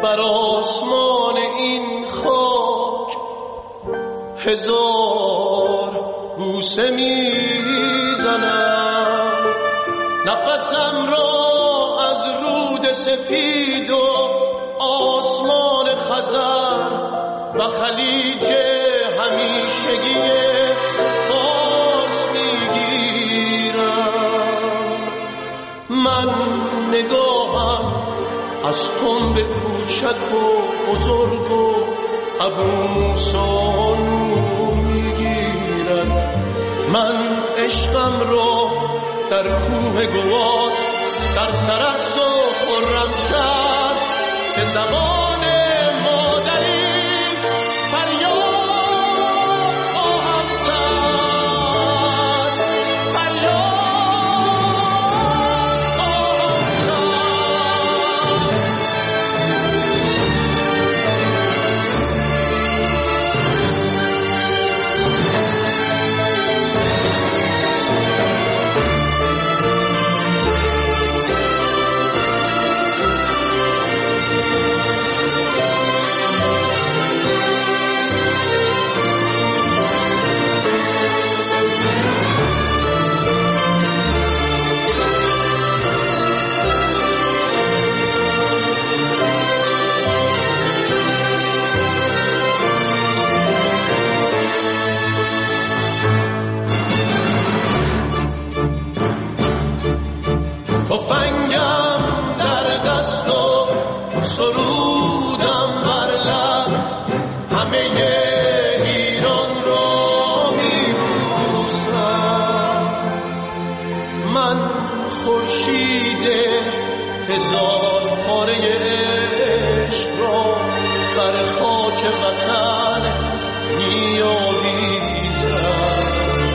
بر آسمان این خاک هزار بوسه میزنم، نفسم را از رود سپید و آسمان خزر و خلیج همیشگی فارس میگیرم. من نگاهم از تنب کوچک و بزرگ و ابو موسی نور میگیرد. من عشقم را در کوه گواد در سرخس و خرمشهر به زبان مادری فریاد خواهم زد، فریاد خواهم تفنگم در دست و سرودم بر لب، همه ایران را میبوسم. من خورشید هزار پاره عشق را بر خاک وطن میآویزم.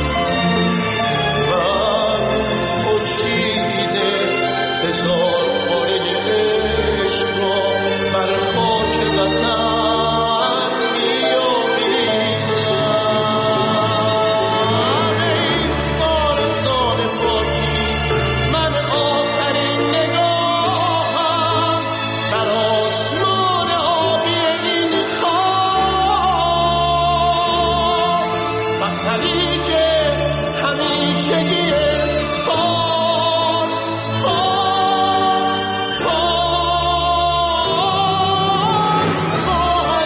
من خورشید هزار پاره عشق را بر خاک وطن میآویزم. ای وارثان پاکی، من آخرین نگاهم در آسمان آبی این خاک و خلیج همیشگی فارس، فارس، فارس خواهد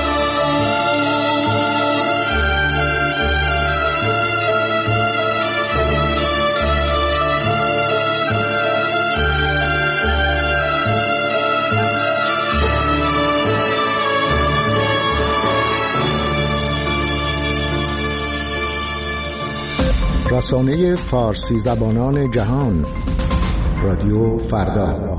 رسانه فارسی زبانان جهان، رادیو فردا.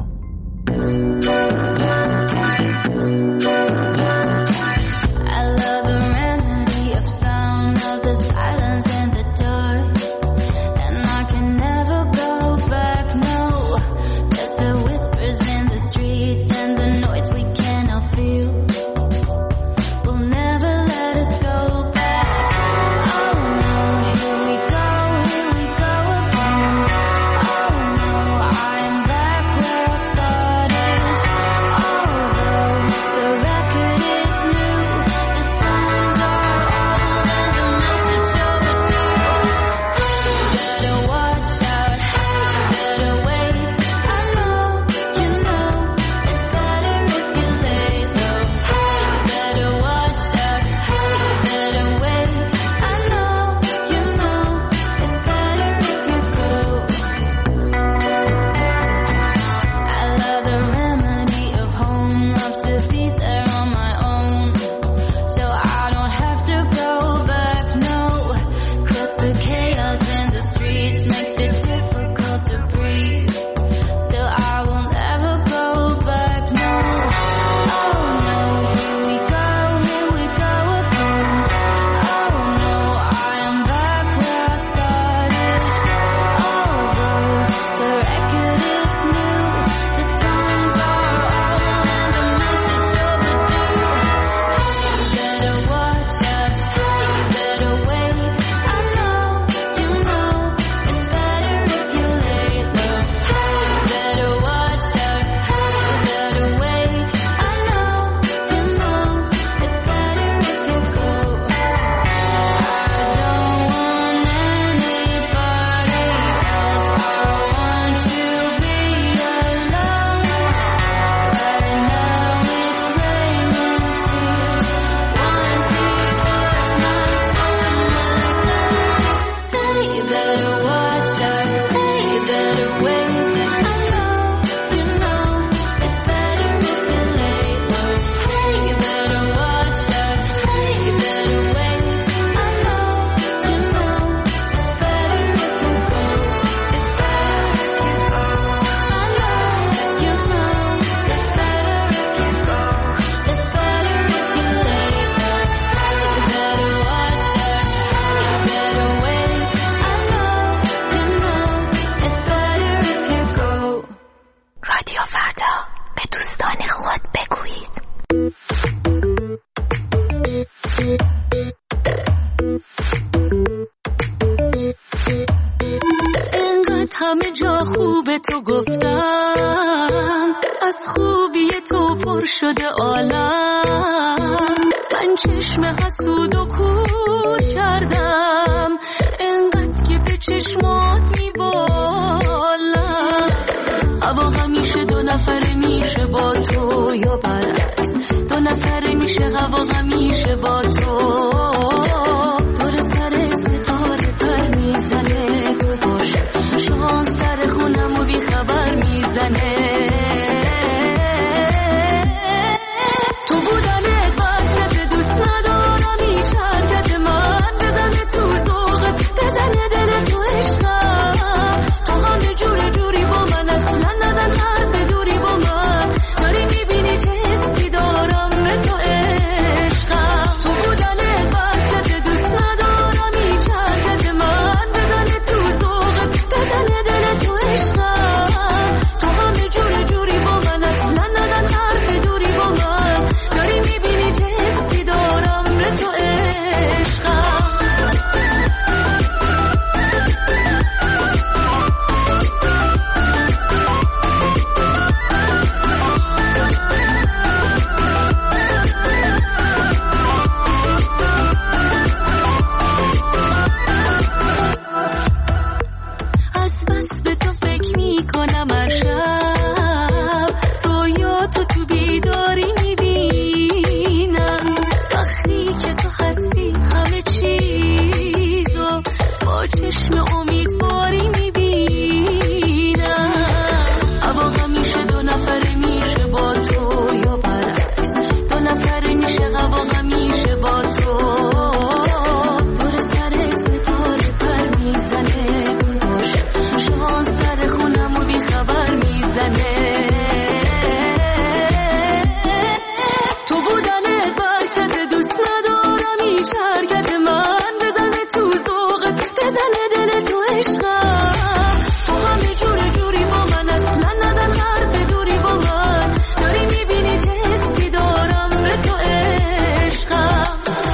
Where گفتم از خوبی تو پر شده عالم، من چشم حسود و کور کردم انقدر که به چشمات میبالم. هوا همیشه دو نفره میشه با تو یا برعکس، دو نفره میشه هوا همیشه با تو. دور سر ستاره پر میزنه تو باشه، شانس سر خونم و بی خبر میزنه. تو بودنت برکت دوست ندارم هیچ حرکت من، بزنه تو ذوقت بزنه دل تو عشقم. تو همه جور جوری با من اصلا نزن حرف دوری با من، داری میبینی چه حسی دارم به تو عشقم. تو بودنت برکت دوست ندارم هیچ حرکت من، بزنه تو ذوقت بزنه دل تو عشقم. تو همه جور جوری با من اصلا نزن حرف دوری با من، داری میبینی چه حسی دارم به تو عشقم. از بس به تو فکر میکنم هر شب، رویاتو تو بیداری میبینم. وقتی که تو هستی همه چیزو با چشم امیدواری میبینم. هوا همیشه دو نفره میشه با تو یا برعکس، دو نفره میشه هوا همیشه با تو. دور سر ستاره پر میزنه تو باشه، شانس سر خونم و بی خبر میزنه. تو بودنت برکت دوست ندارم هیچ حرکت من، بزنه تو ذوقت بزنه دل تو عشقم. تو همه جور جوری با من اصلا نزن حرف دوری با من، داری میبینی چه حسی دارم به تو عشقم.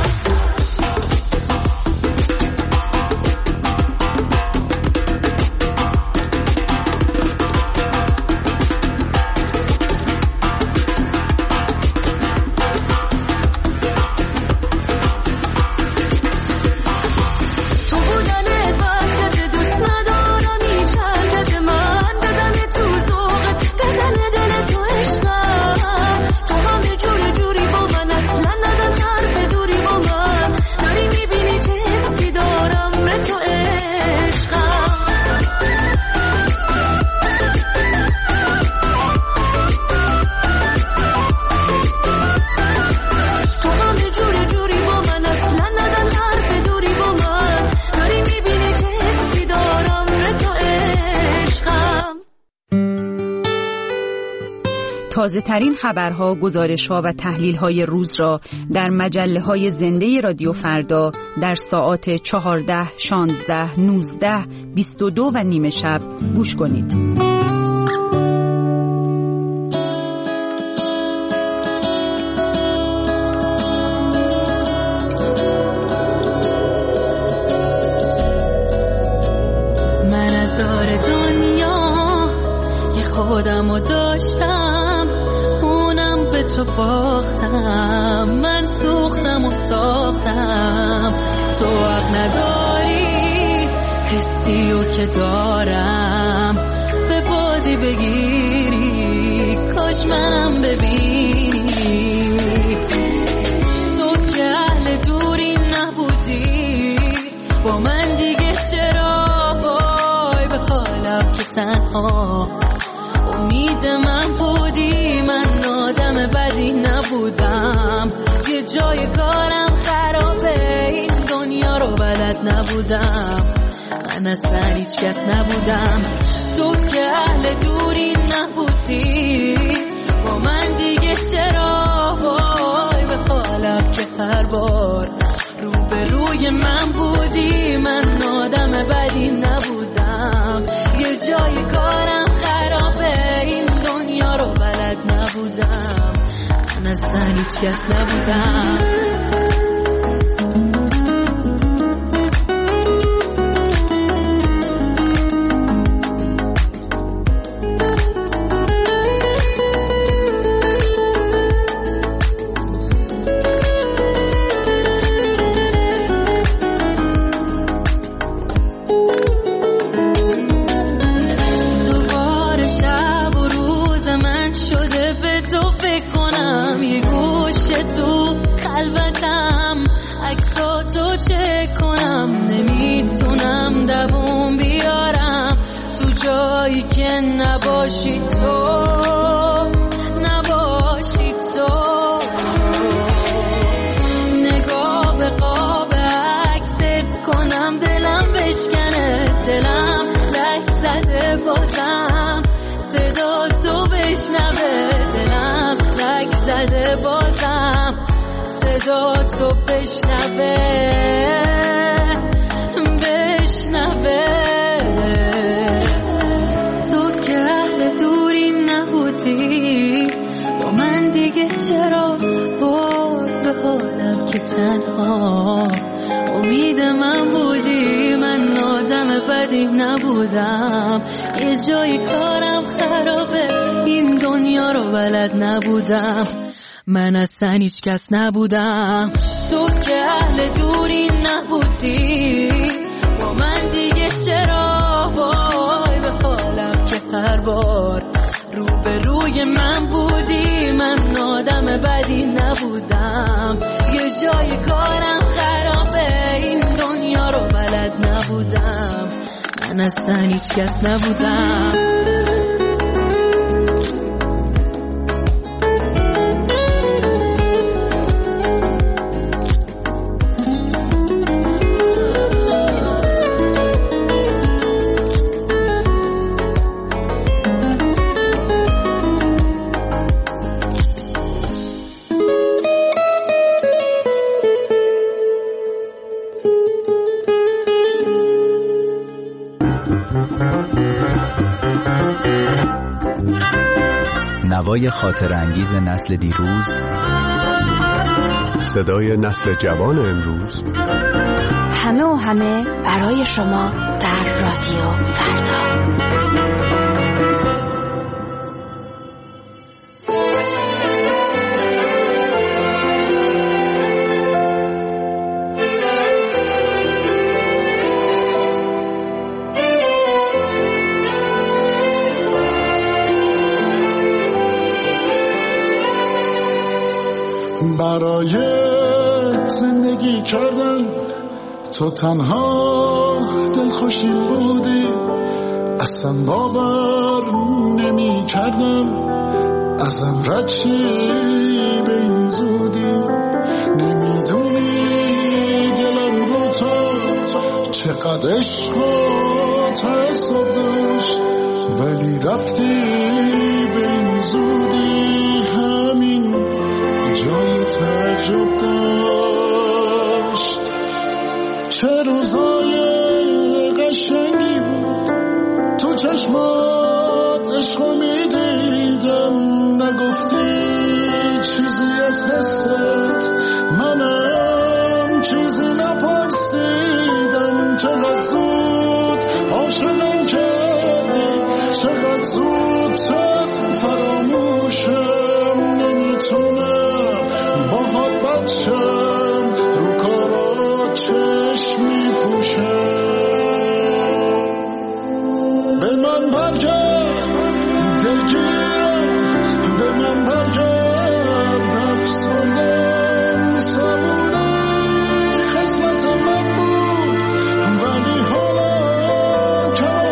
تو بودنت برکت دوست ندارم هیچ حرکت من، بزنه تو ذوقت بزنه دل تو عشقم. تو همه جور جوری با من اصلا نزن حرف دوری با من، داری میبینی چه حسی دارم به تو عشقم. تو همه جور جوری با من اصلا نزن حرف دوری با من، داری میبینی چه حسی دارم به تو عشقم. تازه ترین خبرها، گزارش‌ها و تحلیل‌های روز را در مجله‌های زنده رادیو فردا در ساعات 14، 16، 19، 22 و نیمه شب گوش کنید. من از دار دنیا یه خودمو داشتم، اونم به تو باختم. من سوختم و ساختم، تو حق نداری حسیو که دارم به بازی بگیری، کاش منم ببینی. تو که اهل دوری نبودی با من دیگه، چرا وای به حالم که تنها امید من بودی. من آدم بدی نبودم، یه جای کارم خرابه، این دنیا رو بلد نبودم. من اصلا هیچ کس نبودم، تو که اهل دوری نبودی با من دیگه، چرا وای به حالم که هر بار روبروی من بودی. من آدم بدی نبودم، یه جای کارم خرابه، این دنیا رو بلد نبودم. من اصلا هیچ کس نبودم. نباشی تو، نباشی تو. نگاه به قاب عکست کنم دلم بشکنه، دلم لک زده بازم صدا تو بشنوه، دلم لک زده بازم صدا تو بشنوه، بشنوه. تو که اهل دوری نبودی با من دیگه، چرا وای به حالم که تنها امید من بودی. من آدم بدی نبودم، یه جایی کارم خرابه، این دنیا رو بلد نبودم، من اصلا هیچ کس نبودم. تو که اهل دوری نبودی با من دیگه، چرا وای به حالم که هر بار رو به روی من بودی. من آدم بدی نبودم، یه جای کارم خرابه، این دنیا رو بلد نبودم، من اصلا هیچ کس نبودم. نوای خاطر انگیز نسل دیروز، صدای نسل جوان امروز، همه و همه برای شما در رادیو فردا. برای زندگی کردن تو تنها دلخوشی بودی، اصلا باور نمی کردم ازم رد شی به این زودی. نمیدونی دلم رو تو چقدر عشق و تعصب داشت، ولی رفتی به این زودی. همین جای تعجب داشت، چه روزای قشنگی بود تو چشمات عشقو میدیدم، نگفتی چیزی از حست، منم چیزی نپرسیدم. چقدر زود عاشقم کردی، چقدر زود فراموشم، نمیتونم باهات بچم، رو کارا چشم میپوشم. به من برگرد دلگیرم، به من برگرد افسردم، صبوری خسمت من بود، ولی حالا کمال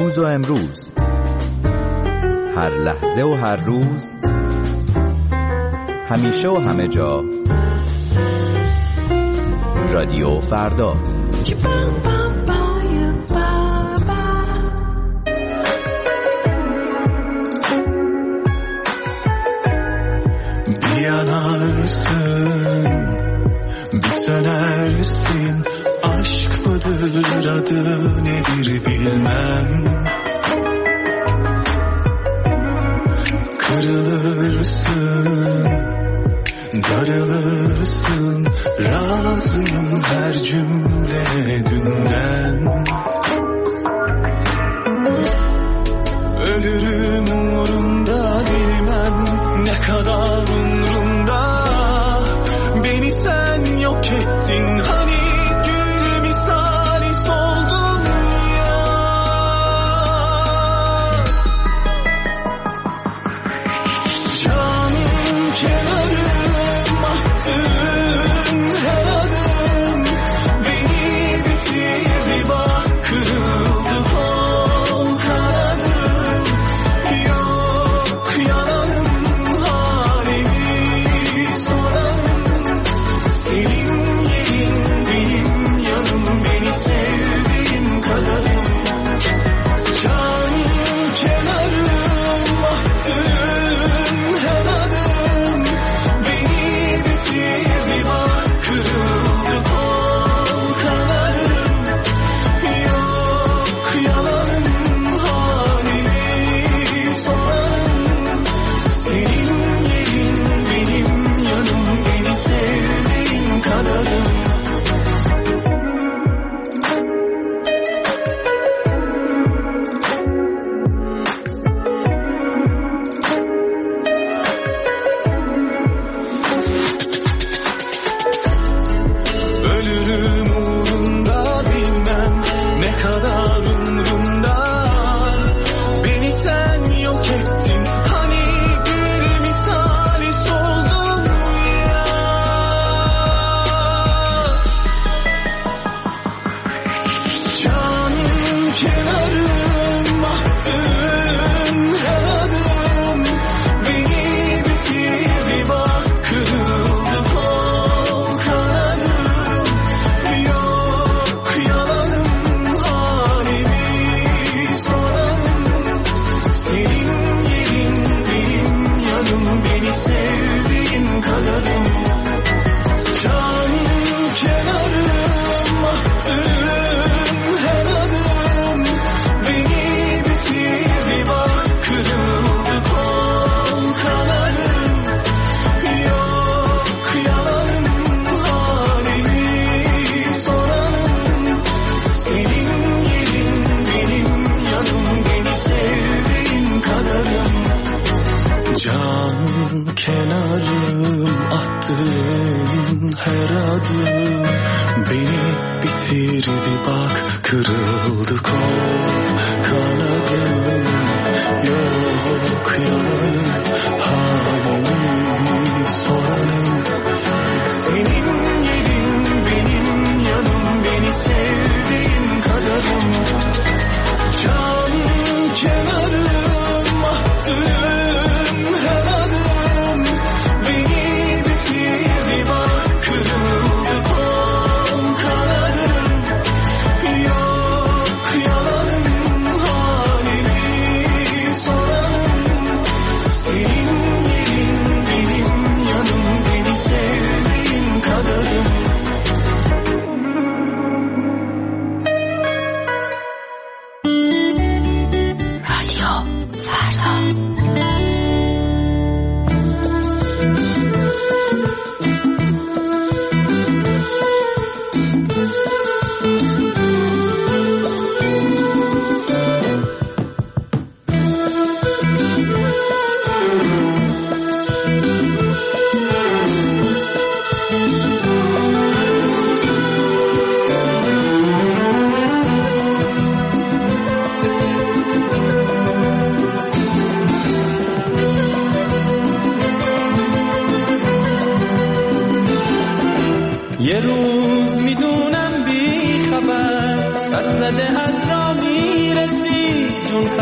دیروز و امروز، هر لحظه و هر روز، همیشه و همه جا، رادیو فردا. Yanarsın, bir sönersin. Aşk mıdır, adı nedir bilmem. Kırılırsın, darılırsın. Razıyım her cümlene dünden. Ölürüm uğrunda, bilmem ne kadar umrumda. Beni sen yok ettin, hani gül misali soldum ya. Canım kenarım, attığın her adım beni bitirdi bak.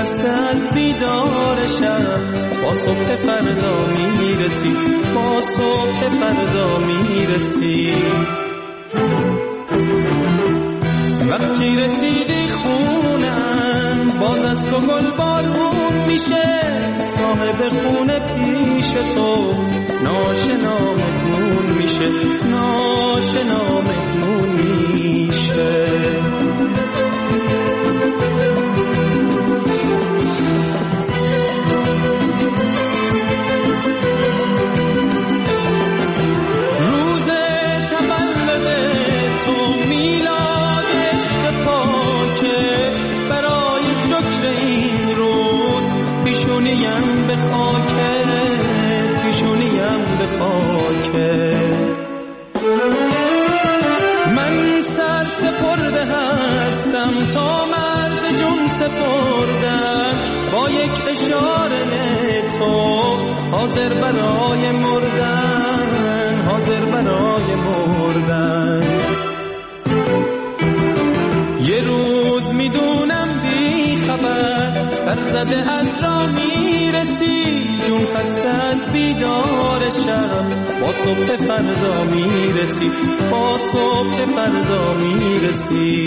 خسته از بیدار شب با صبح فردا میرسی، با صبح فردا میرسی. وقتی رسیدی خونم باز از تو گل بارون میشه، صاحب خونه پیش تو ناشنا مهمون میشه، ناشنا مهمون میشه. روز تولد تو میلاد عشق پاکه، برای شکر این روز پیشونیم به خاکه، پیشونیم به خاکه. من سر سپرده هستم تا مرد جون سپردم، با یک اشاره تو حاضر برای مردن، حاضر برای مردن. یه روز میدونم بی خبر سر زده از راه میرسی، جون خسته از بیدار شب با صبح فردا میرسی، با صبح فردا میرسی.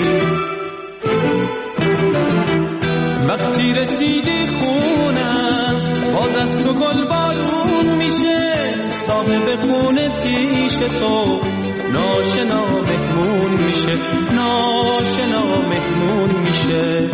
وقتی رسیدی خونم باز از تو گل بارون میشه، صاحب خونه پیش تو ناشنا مهمون میشه، ناشنا مهمون میشه.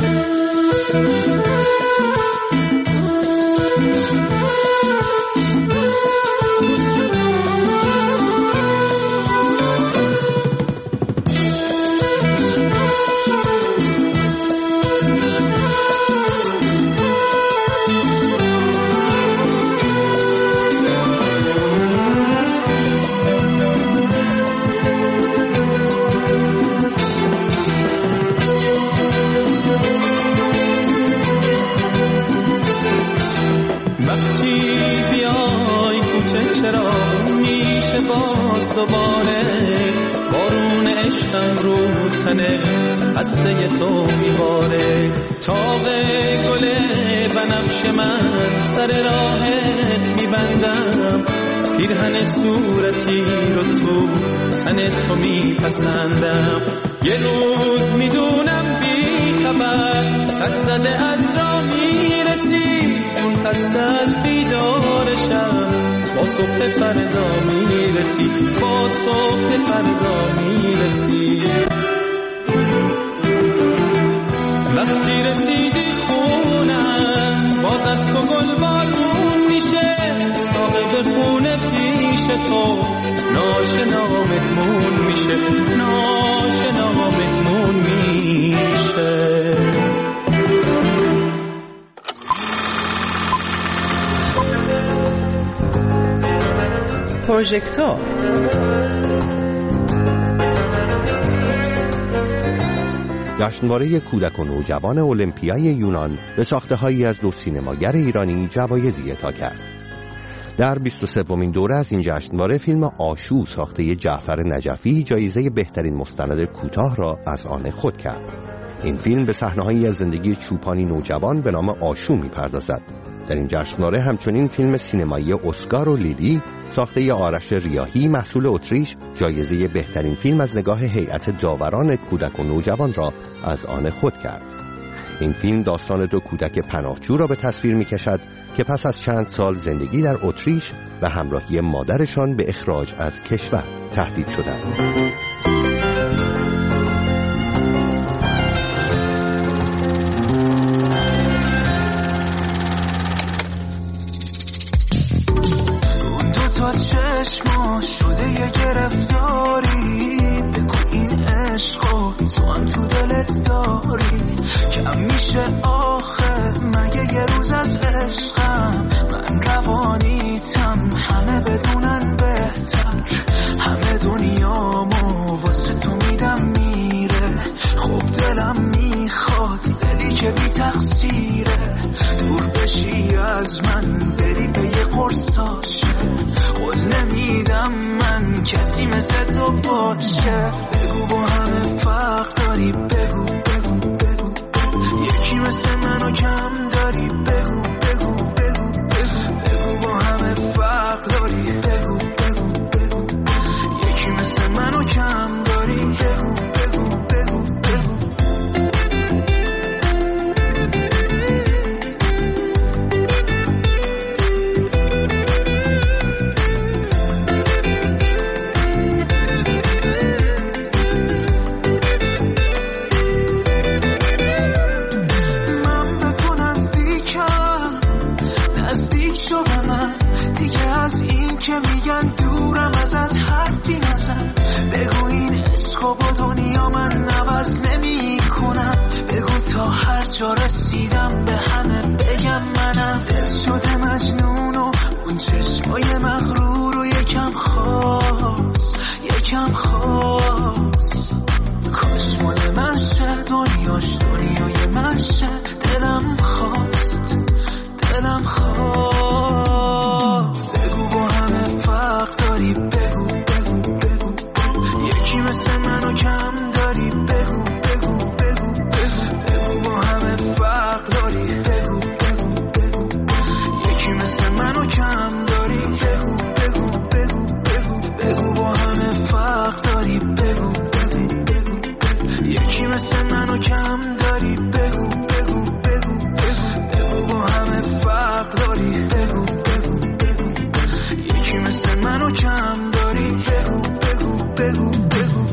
دوباره بارون عشقم رو تنه خسته تو میباره، تاق گل بنفش من سر راهت میبندم، پیرهن صورتی رو تو تن تو میپسندم. یه روز میدونم بی خبر سر زده از راه میرسی، جون خسته از بیدار شب با صبح فردا میرسی، با صبح فردا میرسی. وقتی رسیدی خونم باز از تو گل بارون میشه، صاحب خونه پیش تو ناشنا مهمون میشه، ناشنا مهمون میشه. پروژکتور جشنواره کودک و نوجوان المپیای یونان به ساخته‌هایی از دو سینماگر ایرانی جوایزی اعطا کرد. در 23مین دوره از این جشنواره فیلم آشو ساخته جعفر نجفی جایزه بهترین مستند کوتاه را از آن خود کرد. این فیلم به صحنه‌هایی از زندگی چوپانی نوجوان به نام آشو می‌پردازد. در این جشنواره همچنین فیلم سینمایی اسکار و لیلی ساخته آرش ریاحی محصول اتریش جایزه بهترین فیلم از نگاه هیئت داوران کودک و نوجوان را از آن خود کرد. این فیلم داستان دو کودک پناهجو را به تصویر می‌کشد که پس از چند سال زندگی در اتریش به همراهی مادرشان به اخراج از کشور تهدید شدند. چشما شده یه گرفتاری، بگو این عشقو تو هم تو دلت داری، کم میشه آخه مگه یه روز از عشقم، من روانیتم همه بدونن بهتر، همه دنیامو واسه تو میدم میره، خب دلم میخواد دلی که بی تقصیره، دور بشی از من بری به یه قرصاشه، قول نمیدم من کسی مثل تو باشه، بگو با همه فرق داری، بگو بگو بگو بگو، یکی مثل من و کم داری، بگو بگو بگو بگو بگو با همه فرق داری، بگو بگو بگو یکی مثل منو کم داری، بگو بگو بگو بگو که میگن دورم ازت حرفی نزن، بگو این عشق و با دنیا من نوز نمی کنم، بگو تا هر جا رسیدم به همه بگم منم دل شده مجنون و اون چشمای مغرور و یکم خاص یکم خاص، کاش مال من شه دنیاش دنیای من شه، دلم خواست دلم خواست، بگو با همه فرق داری، بگو بگو بگو یکی مثل منو کم داری، بگو بگو بگو بگو با همه فرق داری، بگو بگو بگو یکی مثل منو کم داری، بگو بگو بگو بگو با همه فرق داری، بگو بگو بگو یکی مثل منو کم داری، بگو بگو بگو بگو با همه فرق داری، بگو بگو بگو یکی مثل منو کم داری، بگو بگو بگو بگو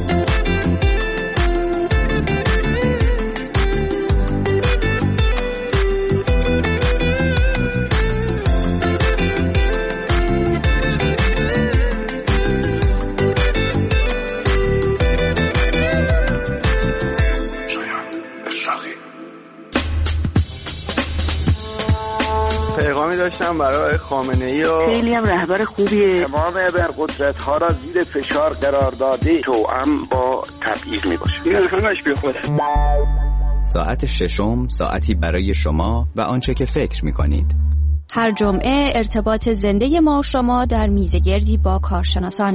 پیغامی داشتم برای خامنه‌ای و خیلی هم رهبر خوبیه، تمام قدرت ها را زیر فشار قرار داده، توأم با تبعیض میباشه، این همش بی خوده. ساعت ششم ساعتی برای شما و آنچه که فکر میکنید. هر جمعه ارتباط زنده ما و شما در میزگردی با کارشناسان.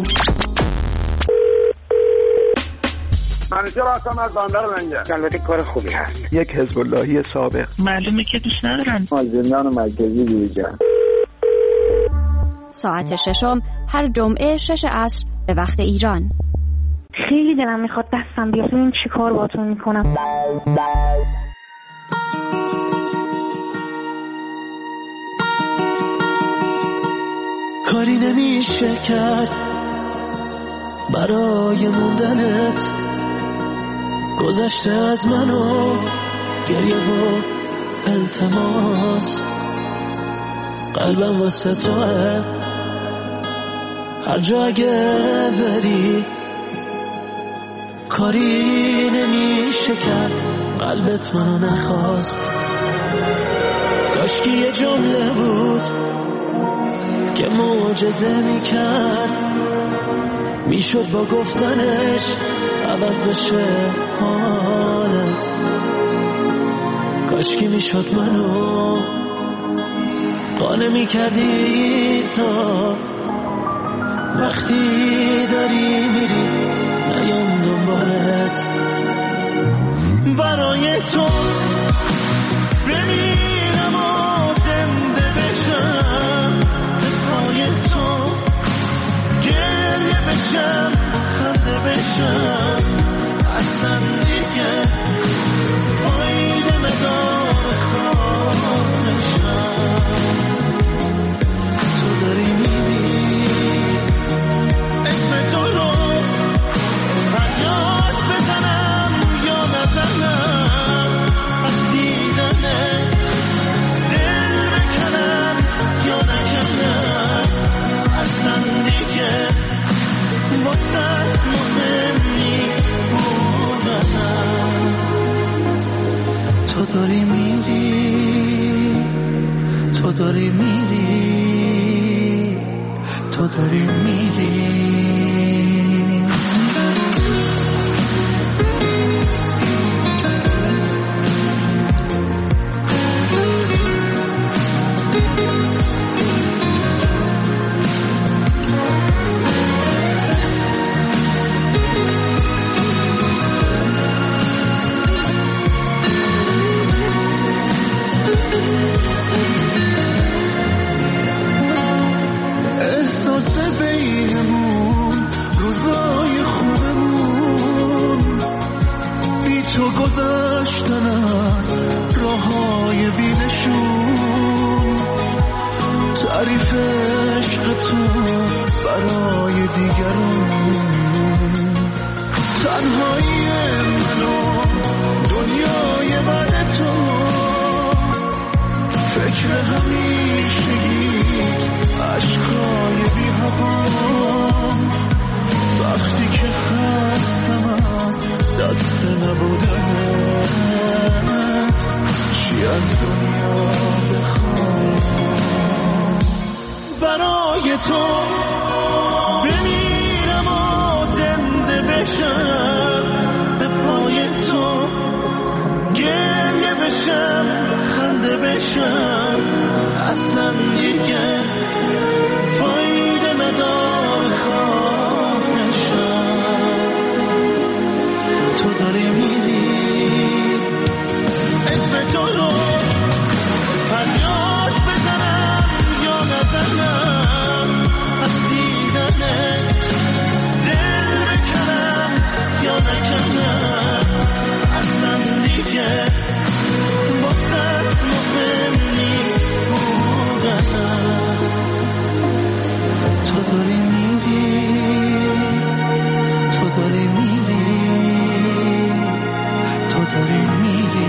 منیجر هستم از بندر لنگر. البته کار خوبی هست. یک حزب اللهی سابق. معلومه که دوست ندارن. زندان مرکزی دیجا. ساعت ششم هر جمعه 6 عصر به وقت ایران. خیلی دلم میخواد دستم بیاد ببین چی کار باهاتون میکنم. کاری نمیشه کرد برای موندنت، گذشته از منو گریه و التماس، قلبم واسه توه هر جا اگه بری، کاری نمیشه کرد قلبت منو نخواست، کاشکی یه جمله بود که معجزه میکرد، میشد با گفتنش عوض بشه حالت، کاشکی میشد منو قانع میکردی تا وقتی داری میری نیام دنبالت، برای تو بمیرم و زنده بشم، به پای تو گریه بشم خنده بشم، اصلا دیگه باید مدار خواهشم، تو داری میری اسم تو رو فریاد بزنم یا نزنم، از دیدنت دل بکنم یا نکنم، اصلا دیگه واسه مهم نیست بودنم، تو داری میری، تو داری میری، تو داری میری. همیشگیت عشقای بی هوام وقتی که خستم از دست نبودنت چی از دنیا بخوام برای تو بمیرم و زنده بشم به پای تو گریه بشم خنده بشم اصلا دیگه فایده نداره خواهشم تو داری میری اسم تو رو فریاد بزنم یا نزنم از دیدنت دل بکنم یا نکنم اصلا دیگه واسه مهم نیست بودنم تو داری میری تو داری میری تو داری میری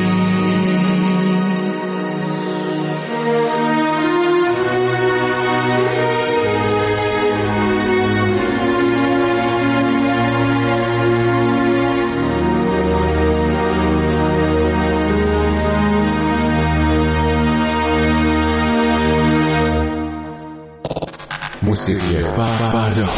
موسیقی فردا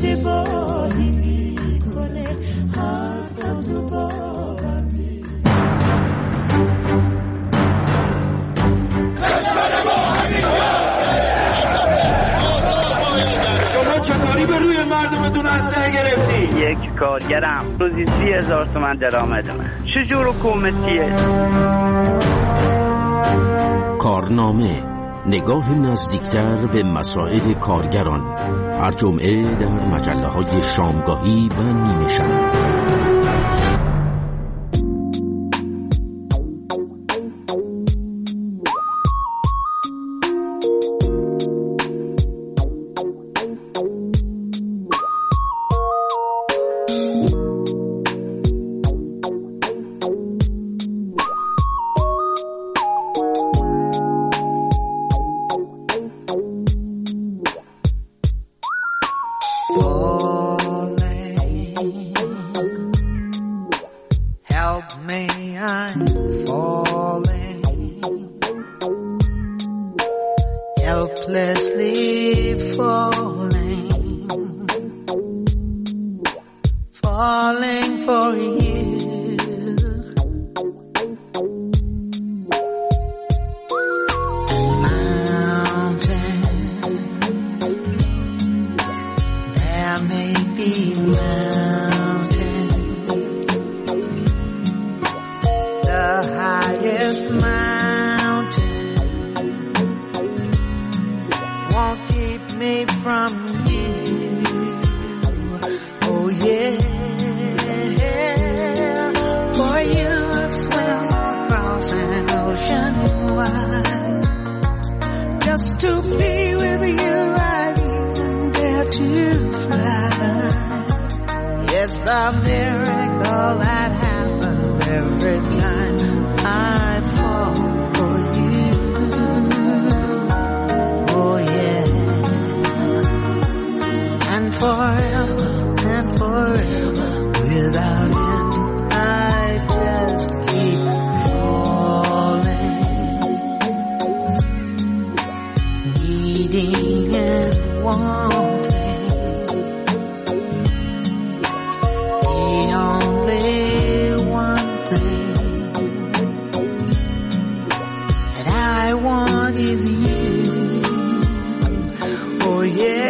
اشتباهی میکنه حرفم تو باورم شما چطوری به روی مردمتون اسلحه گرفتی؟ یک کارگرم روزی 30,000 تومان درآمدمه. چجور حکومتیه؟ کارنامه، نگاه نزدیکتر به مسائل کارگران، هر جمعه در مجله‌های شامگاهی و نیمه شب. Oh yeah.